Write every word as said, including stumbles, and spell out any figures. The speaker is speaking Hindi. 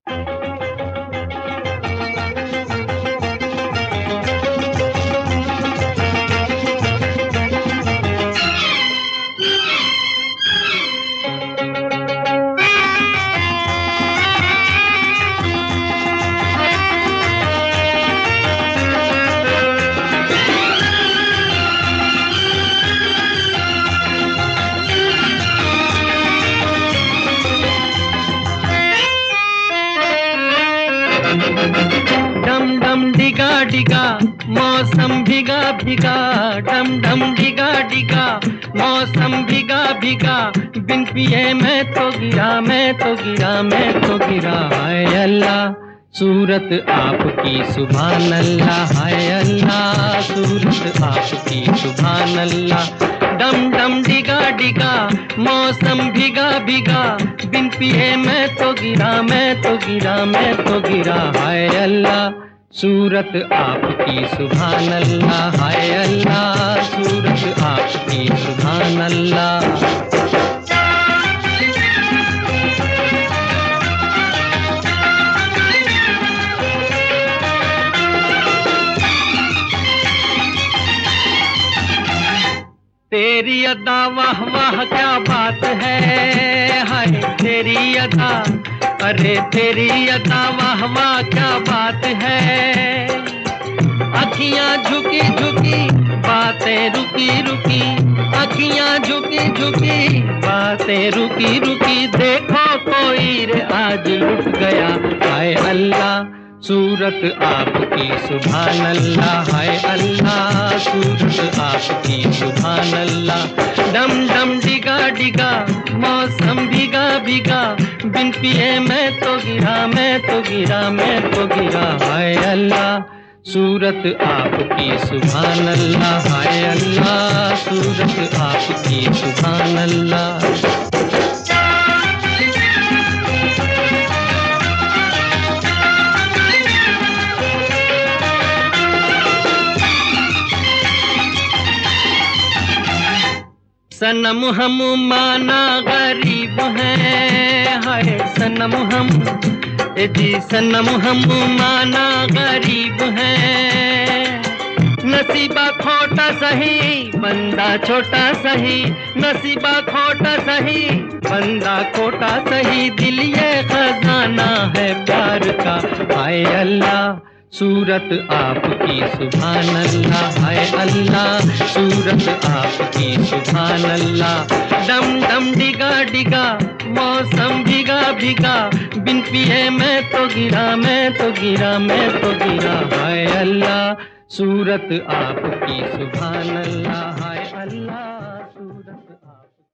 डम डम डिगा डिगा मौसम भीगा भीगा, डम डम डिगा डिगा मौसम भीगा भीगा, बिन पिए मैं तो गिरा मैं तो गिरा मैं तो गिरा। हाय अल्लाह सूरत आपकी सुभान अल्लाह, हाय अल्लाह सूरत आपकी सुभान अल्लाह। डम डम डिगा डिगा मौसम भीगा भीगा, बिन पिए मैं तो गिरा मैं तो गिरा मैं तो गिरा। हाय अल्लाह सूरत आपकी सुभान अल्लाह, हाय अल्लाह सूरत आपकी सुभान अल्लाह। तेरी अदा वाह वाह क्या बात है, हाय तेरी अदा, अरे तेरी अदा वाह वाह क्या बात है। अखियां झुकी झुकी बातें रुकी रुकी, अखियां झुकी झुकी बातें रुकी रुकी, देखो कोई रे आज लुट गया। हाय अल्लाह सूरत आपकी सुभान अल्लाह, हाय अल्लाह सूरत आपकी सुभान अल्लाह। डम डम डिगा डिगा मौसम भीगा भीगा, बिन पिए मैं तो गिरा मैं तो गिरा मैं तो गिरा। हाय अल्लाह सूरत आपकी सुभान अल्लाह, हाय अल्लाह सूरत आपकी सुभान अल्लाह। सनम हम माना गरीब हैं, हाय सनम हम, ए जी सनम हम माना गरीब हैं। नसीबा खोटा सही बंदा छोटा सही, नसीबा खोटा सही बंदा खोटा सही, दिल ये खजाना है प्यार का। हाय अल्लाह सूरत आपकी सुभान अल्लाह, हाय अल्लाह सूरत आपकी सुभान अल्लाह। डम डम डिगा डिगा मौसम भीगा भीगा, बिन पिए मैं तो गिरा मैं तो गिरा मैं तो गिरा। हाय अल्लाह सूरत आपकी सुभान अल्लाह, हाय अल्लाह सूरत आपकी